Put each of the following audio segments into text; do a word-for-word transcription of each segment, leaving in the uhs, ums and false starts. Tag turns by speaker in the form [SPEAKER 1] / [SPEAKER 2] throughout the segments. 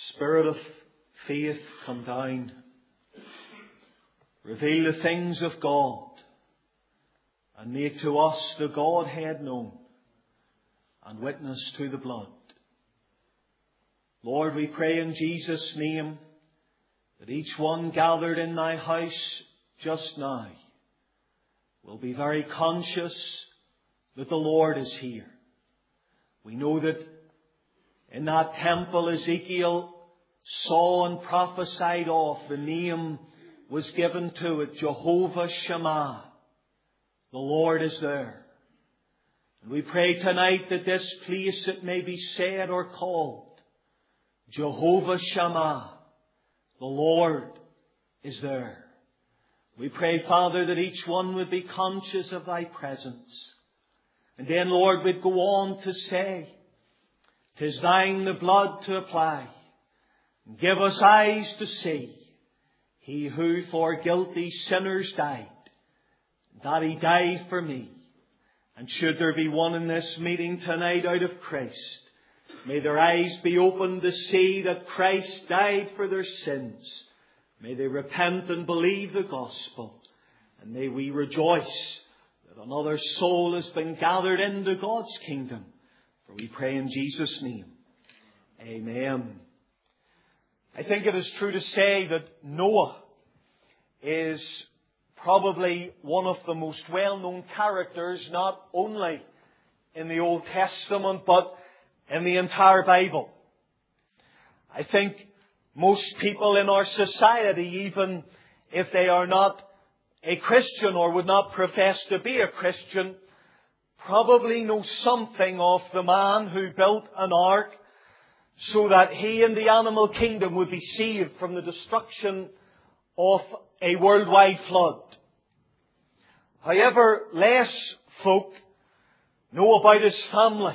[SPEAKER 1] Spirit of faith, come down. Reveal the things of God and make to us the Godhead known and witness to the blood. Lord, we pray in Jesus' name that each one gathered in thy house just now will be very conscious that the Lord is here. We know that in that temple Ezekiel saw and prophesied of, the name was given to it, Jehovah Shammah. The Lord is there. And we pray tonight that this place, it may be said or called Jehovah Shammah. The Lord is there. We pray, Father, that each one would be conscious of thy presence. And then, Lord, we'd go on to say, "'Tis thine the blood to apply. Give us eyes to see He who for guilty sinners died, that He died for me." And should there be one in this meeting tonight out of Christ, may their eyes be opened to see that Christ died for their sins. May they repent and believe the gospel. And may we rejoice that another soul has been gathered into God's kingdom. For we pray in Jesus' name. Amen. I think it is true to say that Noah is probably one of the most well-known characters, not only in the Old Testament, but in the entire Bible. I think most people in our society, even if they are not a Christian or would not profess to be a Christian, probably know something of the man who built an ark so that he and the animal kingdom would be saved from the destruction of a worldwide flood. However, less folk know about his family.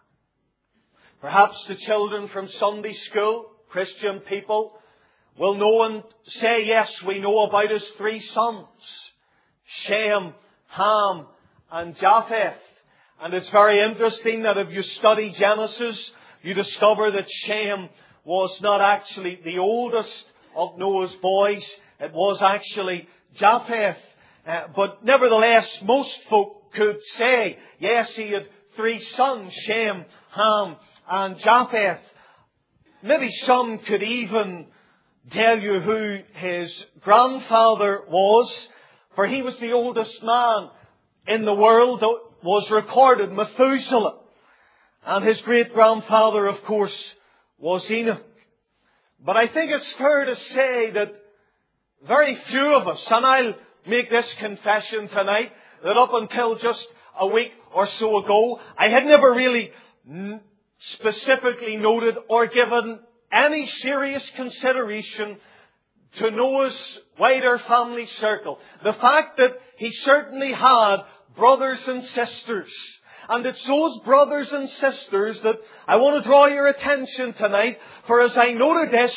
[SPEAKER 1] Perhaps the children from Sunday school, Christian people, will know and say, yes, we know about his three sons, Shem, Ham, and Japheth. And it's very interesting that if you study Genesis, you discover that Shem was not actually the oldest of Noah's boys. It was actually Japheth. Uh, but nevertheless, most folk could say, yes, he had three sons, Shem, Ham, and Japheth. Maybe some could even tell you who his grandfather was, for he was the oldest man in the world that was recorded, Methuselah. And his great-grandfather, of course, was Enoch. But I think it's fair to say that very few of us, and I'll make this confession tonight, that up until just a week or so ago, I had never really specifically noted or given any serious consideration to Noah's wider family circle. The fact that he certainly had brothers and sisters. And it's those brothers and sisters that I want to draw your attention tonight. For as I noted this,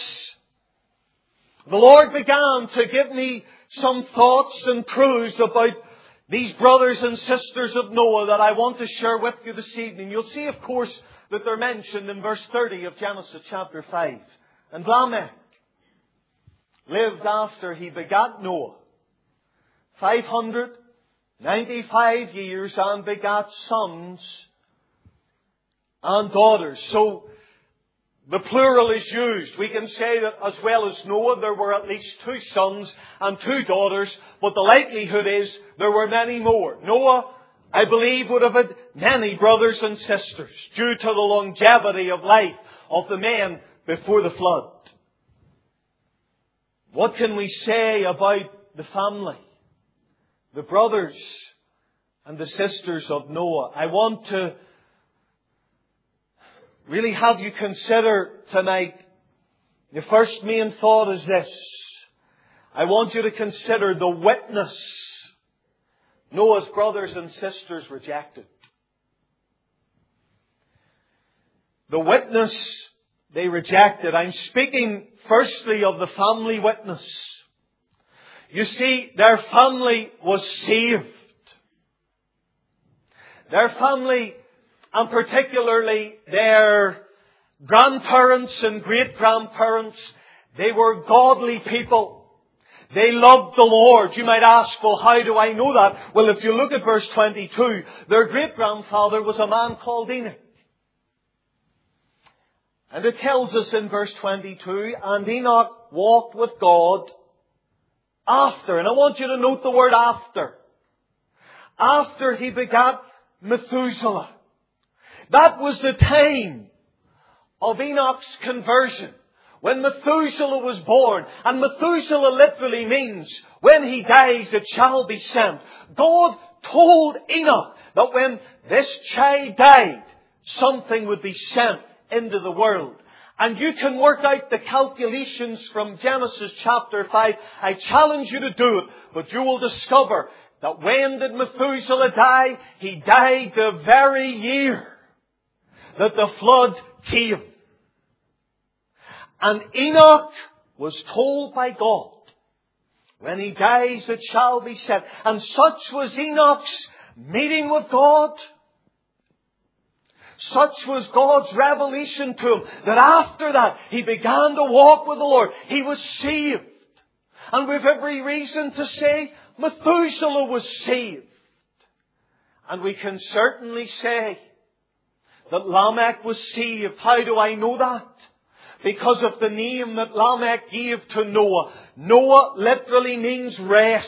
[SPEAKER 1] the Lord began to give me some thoughts and truths about these brothers and sisters of Noah that I want to share with you this evening. You'll see, of course, that they're mentioned in verse thirty of Genesis chapter five. And Lamech lived after he begat Noah five hundred ninety-five years and begat sons and daughters. So the plural is used. We can say that as well as Noah, there were at least two sons and two daughters, but the likelihood is there were many more. Noah, I believe, would have had many brothers and sisters due to the longevity of life of the men before the flood. What can we say about the family, the brothers and the sisters of Noah? I want to really have you consider tonight, the first main thought is this. I want you to consider the witness Noah's brothers and sisters rejected. The witness they rejected. I'm speaking firstly of the family witness. You see, their family was saved. Their family, and particularly their grandparents and great-grandparents, they were godly people. They loved the Lord. You might ask, well, how do I know that? Well, if you look at verse twenty-two, their great-grandfather was a man called Enoch. And it tells us in verse twenty-two, and Enoch walked with God after. And I want you to note the word after. After he begat Methuselah. That was the time of Enoch's conversion. When Methuselah was born, and Methuselah literally means, when he dies it shall be sent. God told Enoch that when this child died, something would be sent into the world. And you can work out the calculations from Genesis chapter five. I challenge you to do it, but you will discover that when did Methuselah die? He died the very year that the flood came. And Enoch was told by God, when he dies it shall be sent. And such was Enoch's meeting with God. Such was God's revelation to him, that after that he began to walk with the Lord. He was saved. And we've every reason to say Methuselah was saved. And we can certainly say that Lamech was saved. How do I know that? Because of the name that Lamech gave to Noah. Noah literally means rest.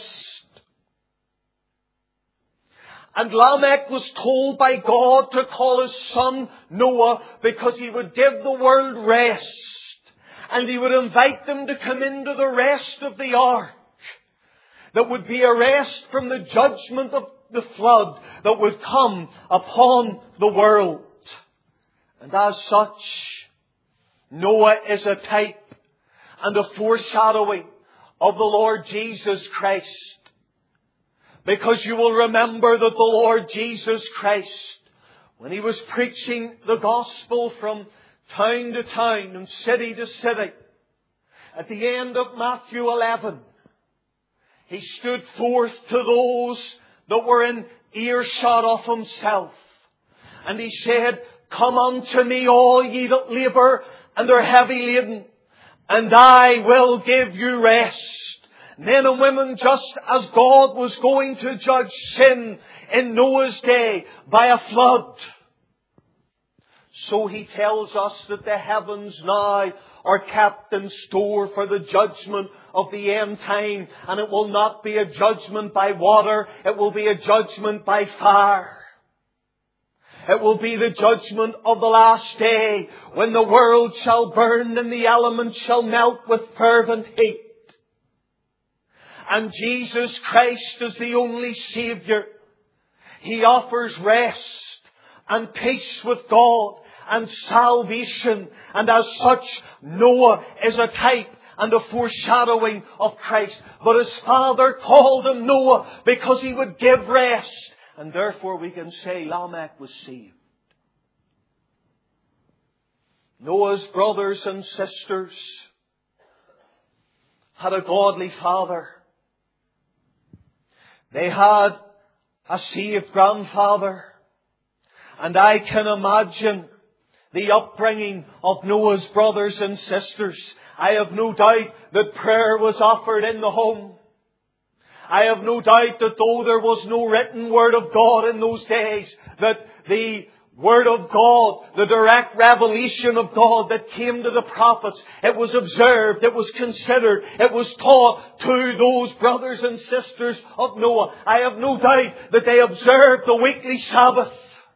[SPEAKER 1] And Lamech was told by God to call his son Noah because he would give the world rest. And he would invite them to come into the rest of the ark. That would be a rest from the judgment of the flood that would come upon the world. And as such, Noah is a type and a foreshadowing of the Lord Jesus Christ. Because you will remember that the Lord Jesus Christ, when He was preaching the gospel from town to town and city to city, at the end of Matthew eleven, He stood forth to those that were in earshot of Himself. And He said, "Come unto me, all ye that labour and are heavy laden, and I will give you rest." Men and women, just as God was going to judge sin in Noah's day by a flood, so He tells us that the heavens now are kept in store for the judgment of the end time. And it will not be a judgment by water, it will be a judgment by fire. It will be the judgment of the last day, when the world shall burn and the elements shall melt with fervent heat. And Jesus Christ is the only Saviour. He offers rest and peace with God and salvation. And as such, Noah is a type and a foreshadowing of Christ. But his father called him Noah because he would give rest. And therefore we can say Lamech was saved. Noah's brothers and sisters had a godly father. They had a saved grandfather. And I can imagine the upbringing of Noah's brothers and sisters. I have no doubt that prayer was offered in the home. I have no doubt that though there was no written word of God in those days, that the Word of God, the direct revelation of God that came to the prophets, it was observed, it was considered, it was taught to those brothers and sisters of Noah. I have no doubt that they observed the weekly Sabbath.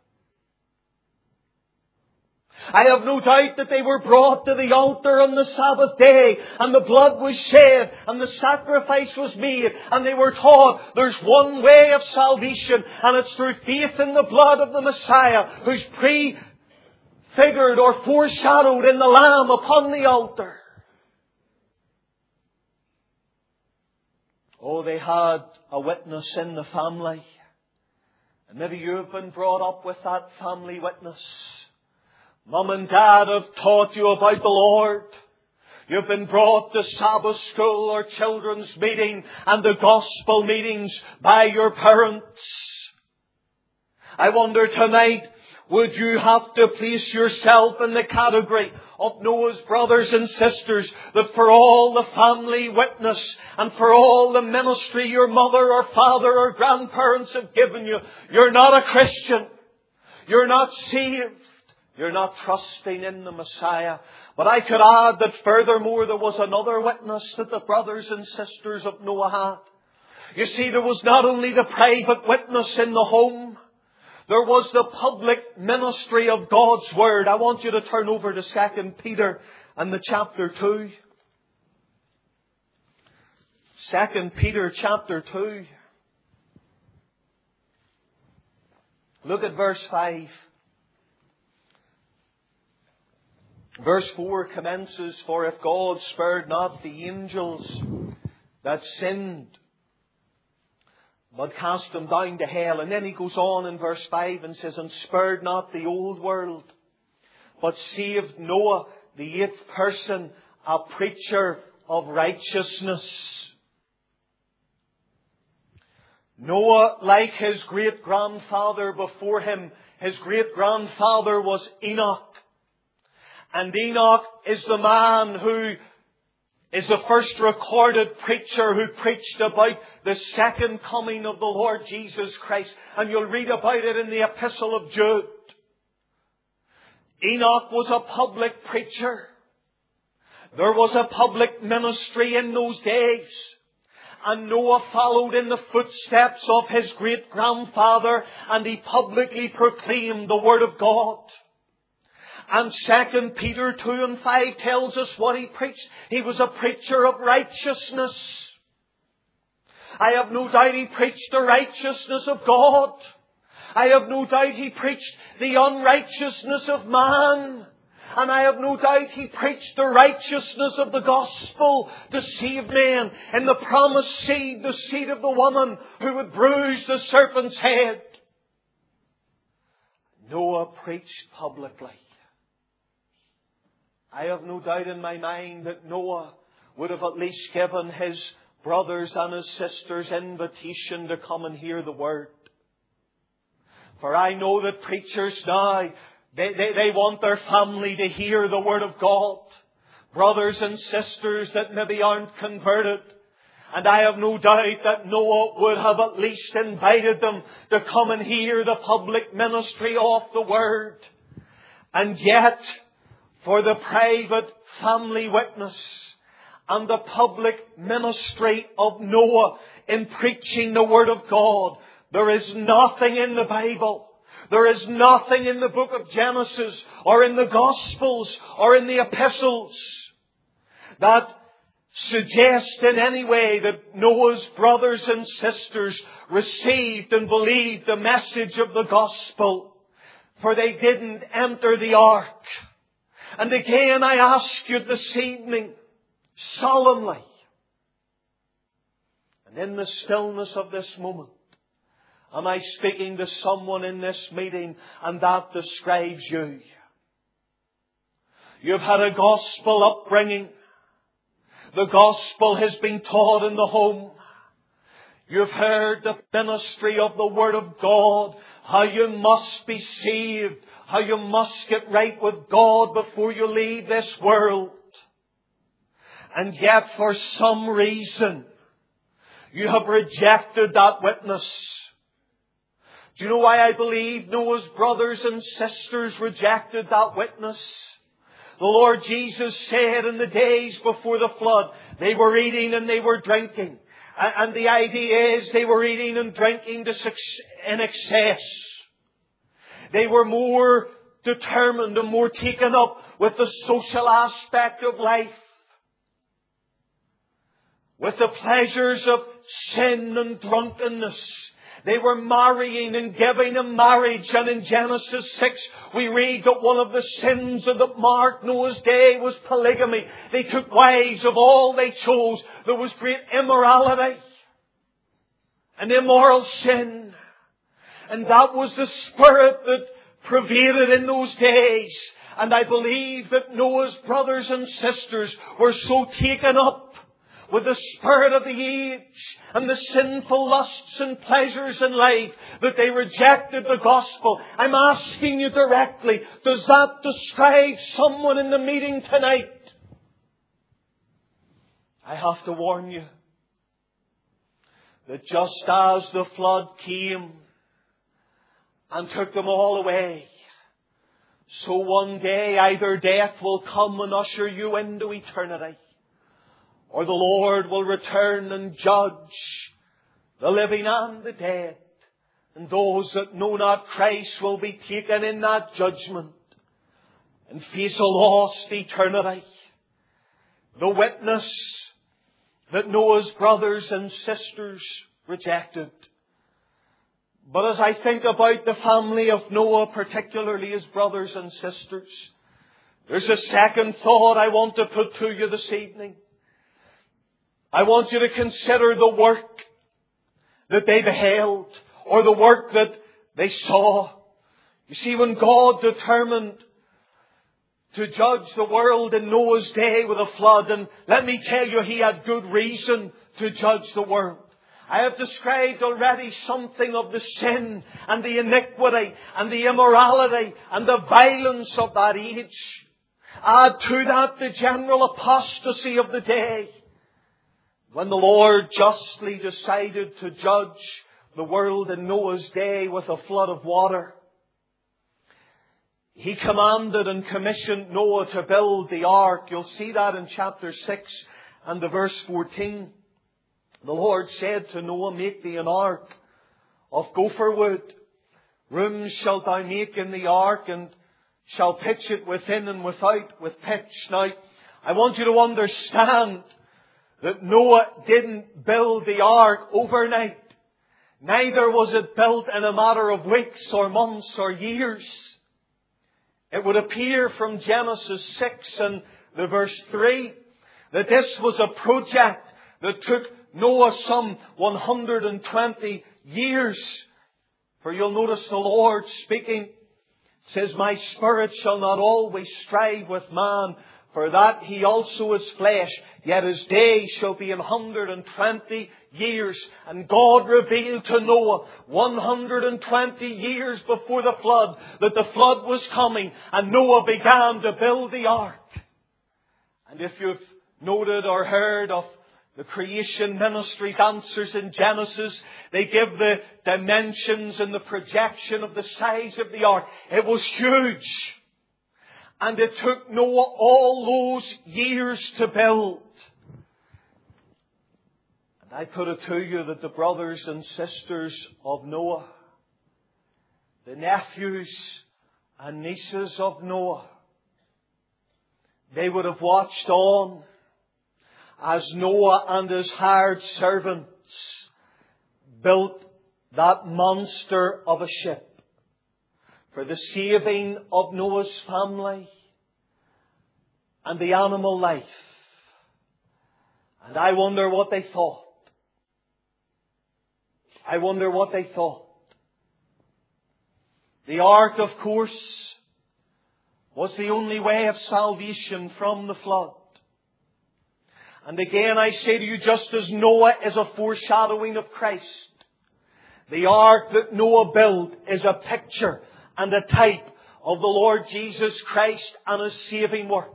[SPEAKER 1] I have no doubt that they were brought to the altar on the Sabbath day, and the blood was shed, and the sacrifice was made, and they were taught there's one way of salvation, and it's through faith in the blood of the Messiah, who's prefigured or foreshadowed in the Lamb upon the altar. Oh, they had a witness in the family. And maybe you've been brought up with that family witness. Mum and Dad have taught you about the Lord. You've been brought to Sabbath school or children's meeting and the gospel meetings by your parents. I wonder tonight would you have to place yourself in the category of Noah's brothers and sisters, that for all the family witness and for all the ministry your mother or father or grandparents have given you, you're not a Christian. You're not saved. You're not trusting in the Messiah. But I could add that furthermore there was another witness that the brothers and sisters of Noah had. You see, there was not only the private witness in the home, there was the public ministry of God's Word. I want you to turn over to Second Peter and the chapter two. Second Peter chapter two. Look at verse five. Verse four commences, "For if God spared not the angels that sinned, but cast them down to hell." And then he goes on in verse five and says, "And spared not the old world, but saved Noah, the eighth person, a preacher of righteousness." Noah, like his great-grandfather before him, his great-grandfather was Enoch. And Enoch is the man who is the first recorded preacher who preached about the second coming of the Lord Jesus Christ. And you'll read about it in the Epistle of Jude. Enoch was a public preacher. There was a public ministry in those days. And Noah followed in the footsteps of his great-grandfather, and he publicly proclaimed the Word of God. And Second Peter two and five tells us what he preached. He was a preacher of righteousness. I have no doubt he preached the righteousness of God. I have no doubt he preached the unrighteousness of man. And I have no doubt he preached the righteousness of the gospel to save men in the promised seed, the seed of the woman who would bruise the serpent's head. Noah preached publicly. I have no doubt in my mind that Noah would have at least given his brothers and his sisters invitation to come and hear the Word. For I know that preachers now, they, they, they want their family to hear the Word of God. Brothers and sisters that maybe aren't converted. And I have no doubt that Noah would have at least invited them to come and hear the public ministry of the Word. And yet, for the private family witness and the public ministry of Noah in preaching the Word of God, there is nothing in the Bible. There is nothing in the book of Genesis or in the Gospels or in the Epistles that suggests in any way that Noah's brothers and sisters received and believed the message of the Gospel. For they didn't enter the ark. And again I ask you this evening, solemnly, and in the stillness of this moment, am I speaking to someone in this meeting, and that describes you? You've had a gospel upbringing. The gospel has been taught in the home. You've heard the ministry of the Word of God, how you must be saved, how you must get right with God before you leave this world. And yet for some reason, you have rejected that witness. Do you know why I believe Noah's brothers and sisters rejected that witness? The Lord Jesus said in the days before the flood, they were eating and they were drinking. And the idea is they were eating and drinking in excess. They were more determined and more taken up with the social aspect of life, with the pleasures of sin and drunkenness. They were marrying and giving in marriage. And in Genesis six, we read that one of the sins that marked Noah's day was polygamy. They took wives of all they chose. There was great immorality and immoral sin. And that was the spirit that pervaded in those days. And I believe that Noah's brothers and sisters were so taken up with the spirit of the age and the sinful lusts and pleasures in life, that they rejected the gospel. I'm asking you directly, does that describe someone in the meeting tonight? I have to warn you that just as the flood came and took them all away, so one day either death will come and usher you into eternity, or the Lord will return and judge the living and the dead. And those that know not Christ will be taken in that judgment and face a lost eternity. The witness that Noah's brothers and sisters rejected. But as I think about the family of Noah, particularly his brothers and sisters, there's a second thought I want to put to you this evening. I want you to consider the work that they beheld, or the work that they saw. You see, when God determined to judge the world in Noah's day with a flood, and let me tell you, He had good reason to judge the world. I have described already something of the sin and the iniquity and the immorality and the violence of that age. Add to that the general apostasy of the day, when the Lord justly decided to judge the world in Noah's day with a flood of water. He commanded and commissioned Noah to build the ark. You'll see that in chapter six and the verse fourteen. The Lord said to Noah, make thee an ark of gopher wood. Rooms shalt thou make in the ark, and shall pitch it within and without with pitch. Now, I want you to understand that Noah didn't build the ark overnight. Neither was it built in a matter of weeks or months or years. It would appear from Genesis six and the verse three that this was a project that took Noah some one hundred twenty years. For you'll notice the Lord speaking, says, my spirit shall not always strive with man, for that he also is flesh, yet his days shall be an hundred and twenty years. And God revealed to Noah one hundred and twenty years before the flood that the flood was coming, and Noah began to build the ark. And if you've noted or heard of the creation ministry's answers in Genesis, they give the dimensions and the projection of the size of the ark. It was huge. And it took Noah all those years to build. And I put it to you that the brothers and sisters of Noah, the nephews and nieces of Noah, they would have watched on as Noah and his hired servants built that monster of a ship for the saving of Noah's family and the animal life. And I wonder what they thought. I wonder what they thought. The ark, of course, was the only way of salvation from the flood. And again, I say to you, just as Noah is a foreshadowing of Christ, the ark that Noah built is a picture and a type of the Lord Jesus Christ and His saving work.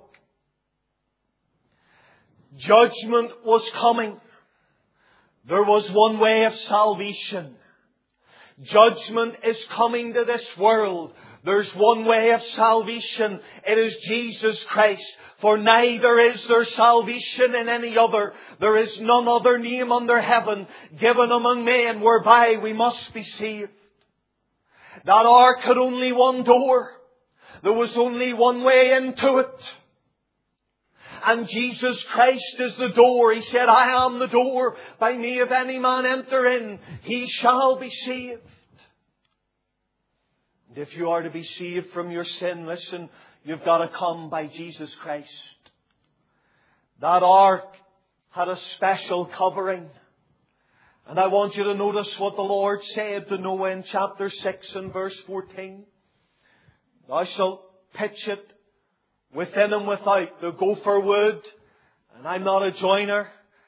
[SPEAKER 1] Judgment was coming. There was one way of salvation. Judgment is coming to this world. There's one way of salvation. It is Jesus Christ. For neither is there salvation in any other. There is none other name under heaven given among men whereby we must be saved. That ark had only one door. There was only one way into it. And Jesus Christ is the door. He said, I am the door. By me if any man enter in, he shall be saved. And if you are to be saved from your sin, listen, you've got to come by Jesus Christ. That ark had a special covering. And I want you to notice what the Lord said to Noah in chapter six and verse fourteen. Thou shalt pitch it within and without, the gopher wood. And I'm not a joiner.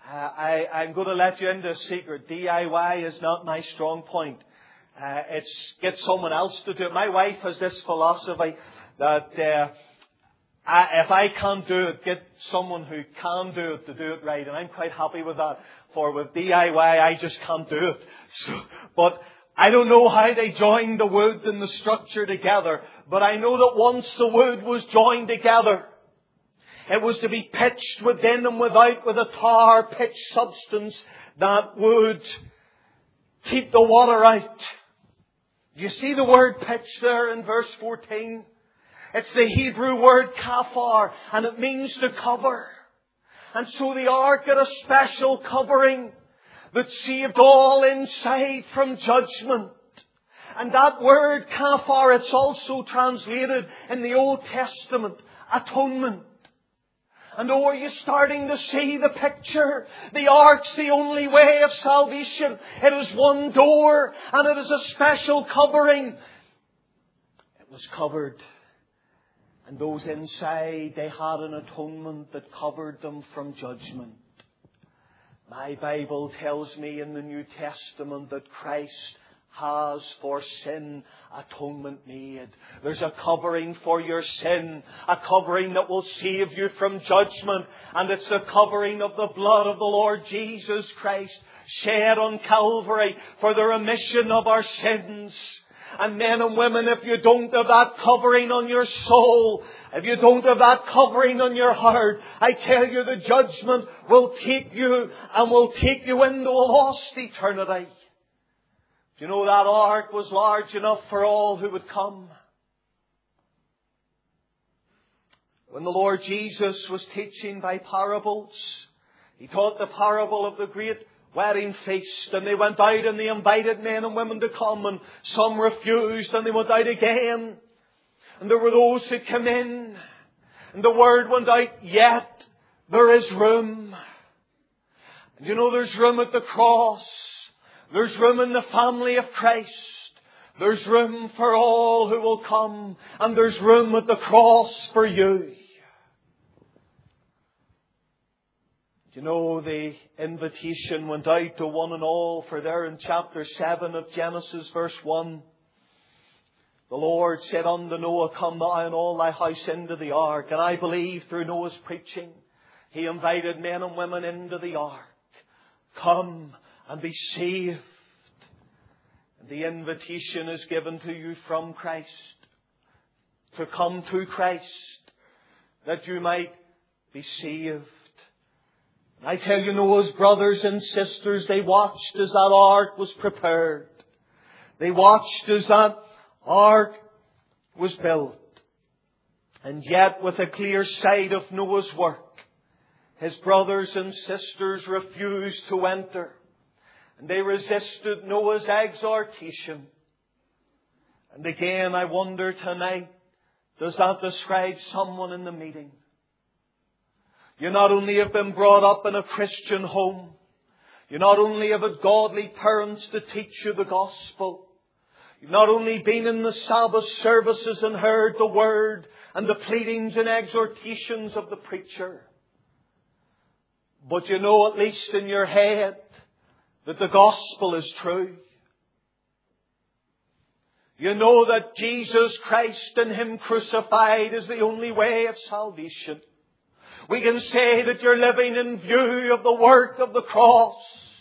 [SPEAKER 1] Uh, I, I'm going to let you into a secret. D I Y is not my strong point. Uh, it's get someone else to do it. My wife has this philosophy that uh, I, if I can't do it, get someone who can do it to do it right. And I'm quite happy with that. For with D I Y, I just can't do it. So, but I don't know how they joined the wood and the structure together. But I know that once the wood was joined together, it was to be pitched within and without with a tar pitch substance that would keep the water out. You see the word pitch there in verse fourteen? It's the Hebrew word kafar, and it means to cover. And so the ark had a special covering that saved all inside from judgment. And that word kafar, it's also translated in the Old Testament, atonement. And oh, are you starting to see the picture? The ark's the only way of salvation. It is one door, and it is a special covering. It was covered. And those inside, they had an atonement that covered them from judgment. My Bible tells me in the New Testament that Christ has for sin atonement made. There's a covering for your sin, a covering that will save you from judgment, and it's the covering of the blood of the Lord Jesus Christ shed on Calvary for the remission of our sins. And men and women, if you don't have that covering on your soul, if you don't have that covering on your heart, I tell you the judgment will take you and will take you into a lost eternity. Do you know that ark was large enough for all who would come? When the Lord Jesus was teaching by parables, He taught the parable of the great wedding feast, and they went out and they invited men and women to come, and some refused and they went out again. And there were those who came in, and the word went out, yet there is room. And you know there's room at the cross. There's room in the family of Christ. There's room for all who will come. And there's room at the cross for you. You know, the invitation went out to one and all, for there in chapter seven of Genesis verse one, the Lord said unto Noah, come thou and all thy house into the ark. And I believe through Noah's preaching, he invited men and women into the ark. Come and be saved. And the invitation is given to you from Christ, to come to Christ, that you might be saved. I tell you, Noah's brothers and sisters, they watched as that ark was prepared. They watched as that ark was built. And yet, with a clear sight of Noah's work, his brothers and sisters refused to enter. And they resisted Noah's exhortation. And again, I wonder tonight, does that describe someone in the meeting? You not only have been brought up in a Christian home, you not only have had godly parents to teach you the gospel, you've not only been in the Sabbath services and heard the word and the pleadings and exhortations of the preacher, but you know at least in your head that the gospel is true. You know that Jesus Christ and Him crucified is the only way of salvation. We can say that you're living in view of the work of the cross.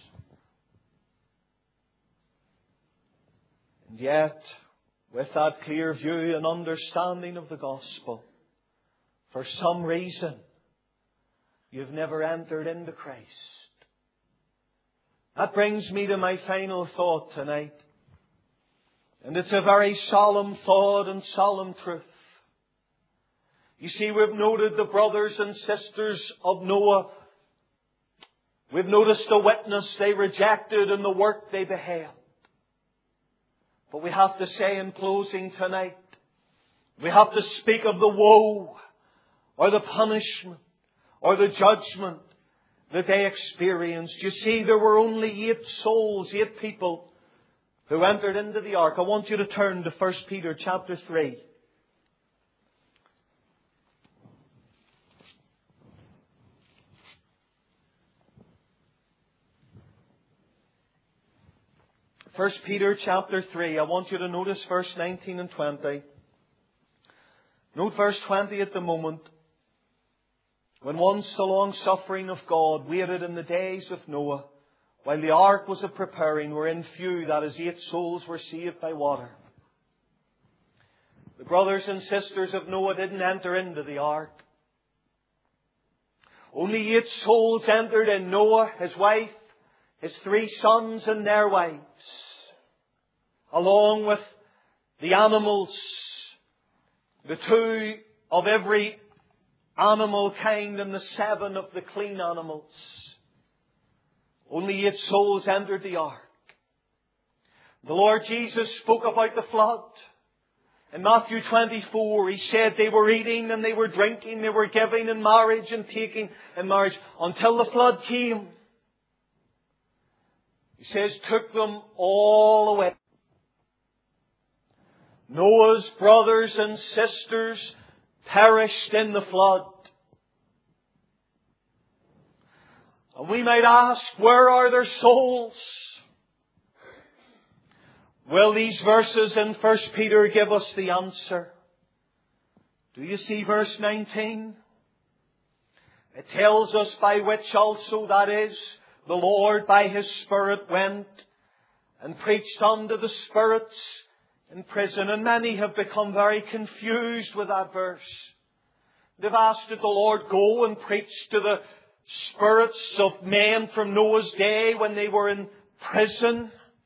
[SPEAKER 1] And yet, with that clear view and understanding of the gospel, for some reason, you've never entered into Christ. That brings me to my final thought tonight. And it's a very solemn thought and solemn truth. You see, we've noted the brothers and sisters of Noah. We've noticed the witness they rejected and the work they beheld. But we have to say in closing tonight, we have to speak of the woe or the punishment or the judgment that they experienced. You see, there were only eight souls, eight people who entered into the ark. I want you to turn to First Peter chapter three. First Peter chapter three. I want you to notice verse nineteen and twenty. Note verse twenty at the moment. When once the long suffering of God waited in the days of Noah, while the ark was a preparing, wherein few, that is, eight souls, were saved by water. The brothers and sisters of Noah didn't enter into the ark. Only eight souls entered in: Noah, his wife, his three sons and their wives, along with the animals, the two of every animal kind and the seven of the clean animals. Only eight souls entered the ark. The Lord Jesus spoke about the flood. In Matthew twenty-four, He said they were eating and they were drinking, they were giving in marriage and taking in marriage until the flood came. He says, took them all away. Noah's brothers and sisters perished in the flood. And we might ask, where are their souls? Well, these verses in First Peter give us the answer. Do you see verse nineteen? It tells us, by which also, that is, the Lord by His Spirit went and preached unto the spirits in prison. And many have become very confused with that verse. They've asked, did the Lord go and preach to the spirits of men from Noah's day when they were in prison?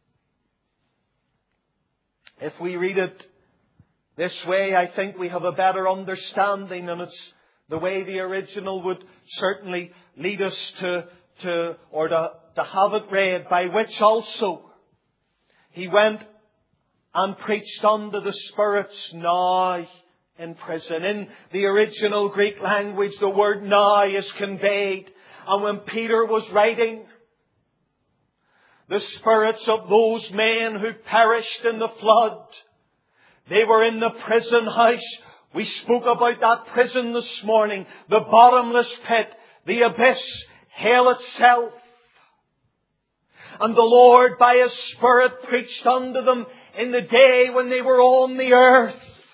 [SPEAKER 1] If we read it this way, I think we have a better understanding, and it's the way the original would certainly lead us to, to or to, to have it read, by which also He went and preached unto the spirits now in prison. In the original Greek language, the word now is conveyed. And when Peter was writing, the spirits of those men who perished in the flood, they were in the prison house. We spoke about that prison this morning. The bottomless pit, the abyss, hell itself. And the Lord by His Spirit preached unto them in the day when they were on the earth.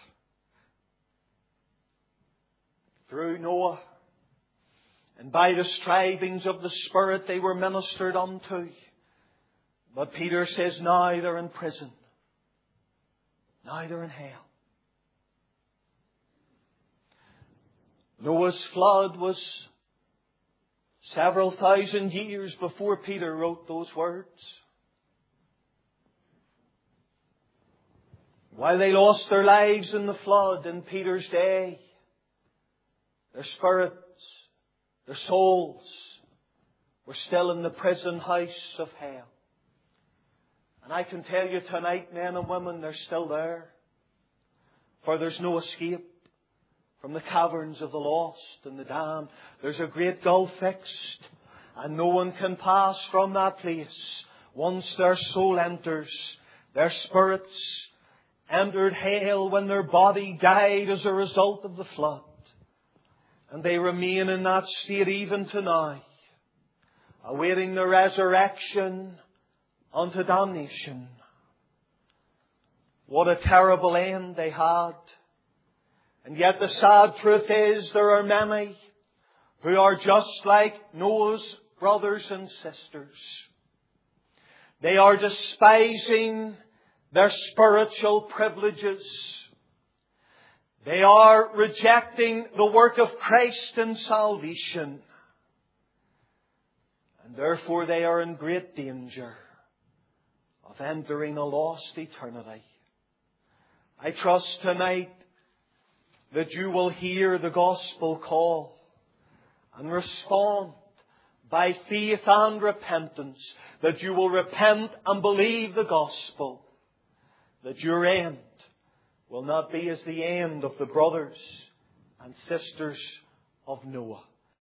[SPEAKER 1] Through Noah. And by the strivings of the Spirit they were ministered unto. But Peter says, now they're in prison. Now they're in hell. Noah's flood was several thousand years before Peter wrote those words. While they lost their lives in the flood in Peter's day, their spirits, their souls were still in the prison house of hell. And I can tell you tonight, men and women, they're still there. For there's no escape from the caverns of the lost and the damned. There's a great gulf fixed, and no one can pass from that place. Once their soul enters, their spirits entered hell when their body died as a result of the flood. And they remain in that state even to now, awaiting the resurrection unto damnation. What a terrible end they had. And yet the sad truth is there are many who are just like Noah's brothers and sisters. They are despising their spiritual privileges. They are rejecting the work of Christ in salvation. And therefore they are in great danger of entering a lost eternity. I trust tonight that you will hear the gospel call and respond by faith and repentance, that you will repent and believe the gospel, that your end will not be as the end of the brothers and sisters of Noah.